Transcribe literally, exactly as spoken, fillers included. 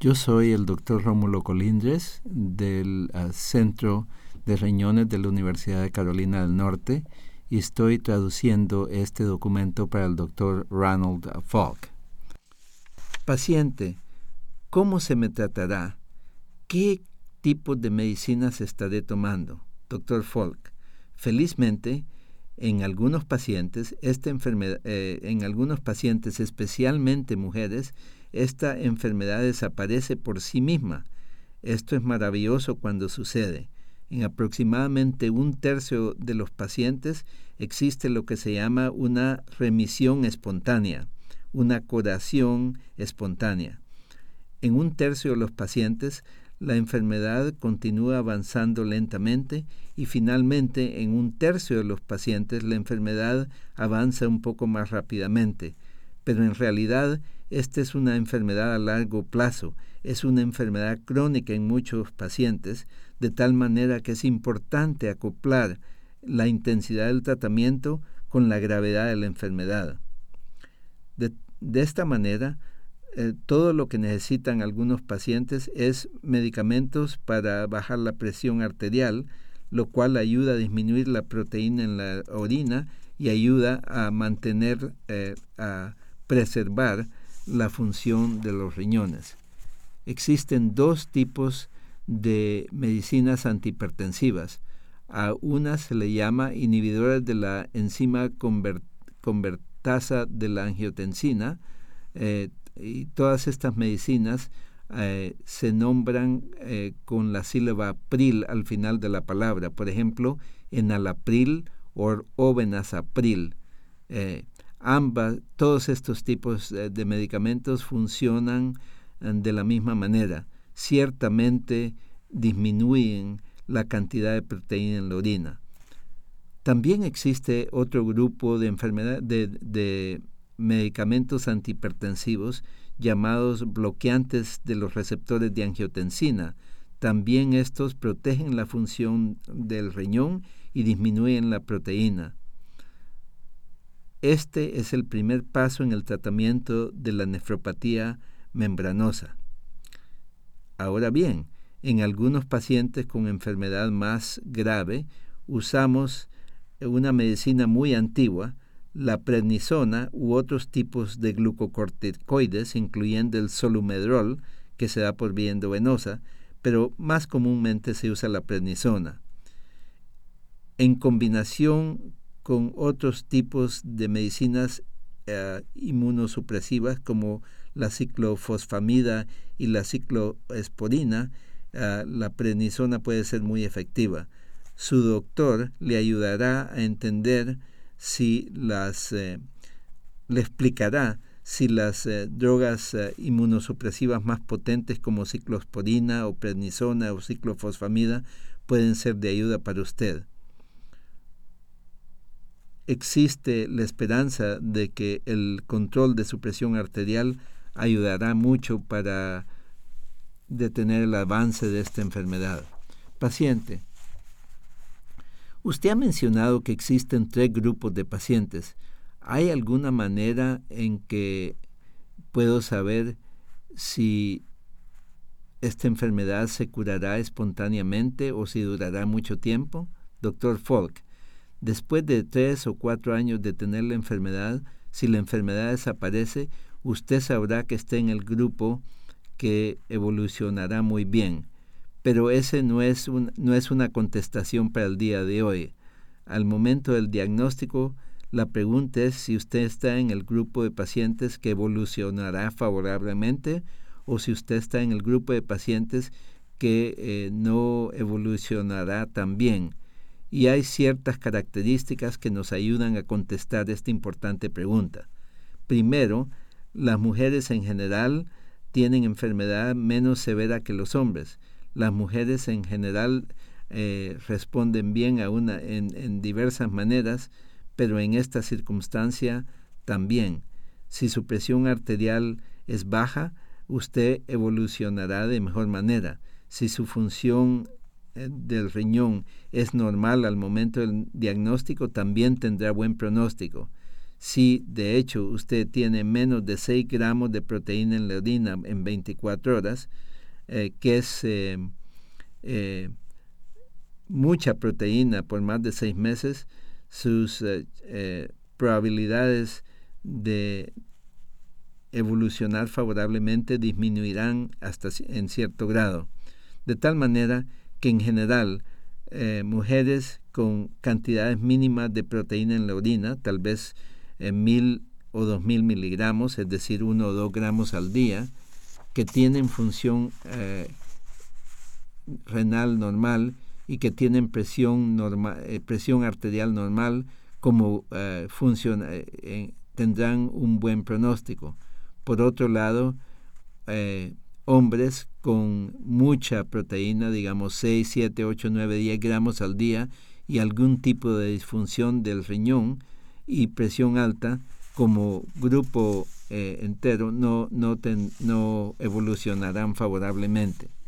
Yo soy el doctor Rómulo Colindres del uh, Centro de Riñones de la Universidad de Carolina del Norte y estoy traduciendo este documento para el doctor Ronald Falk. Paciente, ¿cómo se me tratará? ¿Qué tipo de medicinas estaré tomando? Doctor Falk, felizmente, en algunos pacientes, esta enfermedad, eh, en algunos pacientes, especialmente mujeres, esta enfermedad desaparece por sí misma. Esto es maravilloso cuando sucede. En aproximadamente un tercio de los pacientes existe lo que se llama una remisión espontánea, una curación espontánea. En un tercio de los pacientes, la enfermedad continúa avanzando lentamente y finalmente en un tercio de los pacientes la enfermedad avanza un poco más rápidamente. Pero en realidad esta es una enfermedad a largo plazo, es una enfermedad crónica en muchos pacientes, de tal manera que es importante acoplar la intensidad del tratamiento con la gravedad de la enfermedad. De, de esta manera, eh, todo lo que necesitan algunos pacientes es medicamentos para bajar la presión arterial, lo cual ayuda a disminuir la proteína en la orina y ayuda a mantener, eh, a preservar la función de los riñones. Existen dos tipos de medicinas antihipertensivas. A una se le llama inhibidoras de la enzima convert, convertasa de la angiotensina, eh, y todas estas medicinas eh, se nombran eh, con la sílaba pril al final de la palabra. Por ejemplo, enalapril o ovenasapril. Eh, Ambas, todos estos tipos de, de medicamentos funcionan de la misma manera. Ciertamente disminuyen la cantidad de proteína en la orina. También existe otro grupo de enfermedad de, de medicamentos antihipertensivos llamados bloqueantes de los receptores de angiotensina. También estos protegen la función del riñón y disminuyen la proteína. Este es el primer paso en el tratamiento de la nefropatía membranosa. Ahora bien, en algunos pacientes con enfermedad más grave, usamos una medicina muy antigua, la prednisona u otros tipos de glucocorticoides, incluyendo el solumedrol, que se da por vía endovenosa, pero más comúnmente se usa la prednisona. En combinación con otros tipos de medicinas eh, inmunosupresivas como la ciclofosfamida y la ciclosporina, eh, la prednisona puede ser muy efectiva. Su doctor le ayudará a entender si las, eh, le explicará si las eh, drogas eh, inmunosupresivas más potentes como ciclosporina o prednisona o ciclofosfamida pueden ser de ayuda para usted. Existe la esperanza de que el control de su presión arterial ayudará mucho para detener el avance de esta enfermedad. Paciente, usted ha mencionado que existen tres grupos de pacientes. ¿Hay alguna manera en que puedo saber si esta enfermedad se curará espontáneamente o si durará mucho tiempo? Doctor Falk, después de tres o cuatro años de tener la enfermedad, si la enfermedad desaparece, usted sabrá que está en el grupo que evolucionará muy bien. Pero ese no es, un, no es una contestación para el día de hoy. Al momento del diagnóstico, la pregunta es si usted está en el grupo de pacientes que evolucionará favorablemente o si usted está en el grupo de pacientes que eh, no evolucionará tan bien. Y hay ciertas características que nos ayudan a contestar esta importante pregunta. Primero, las mujeres en general tienen enfermedad menos severa que los hombres. Las mujeres en general eh, responden bien a una, en, en diversas maneras, pero en esta circunstancia también. Si su presión arterial es baja, usted evolucionará de mejor manera. Si su función del riñón es normal al momento del diagnóstico, también tendrá buen pronóstico. Si de hecho usted tiene menos de seis gramos de proteína en la orina en veinticuatro horas, eh, que es eh, eh, mucha proteína por más de seis meses, sus eh, eh, probabilidades de evolucionar favorablemente disminuirán hasta en cierto grado. De tal manera que en general eh, mujeres con cantidades mínimas de proteína en la orina, tal vez en mil o dos mil miligramos, es decir, uno o dos gramos al día, que tienen función eh, renal normal y que tienen presión, norma, eh, presión arterial normal, como eh, funciona, eh, tendrán un buen pronóstico. Por otro lado, eh, hombres con mucha proteína, digamos seis, siete, ocho, nueve, diez gramos al día, y algún tipo de disfunción del riñón y presión alta, como grupo eh, entero, no, no, ten, no evolucionarán favorablemente.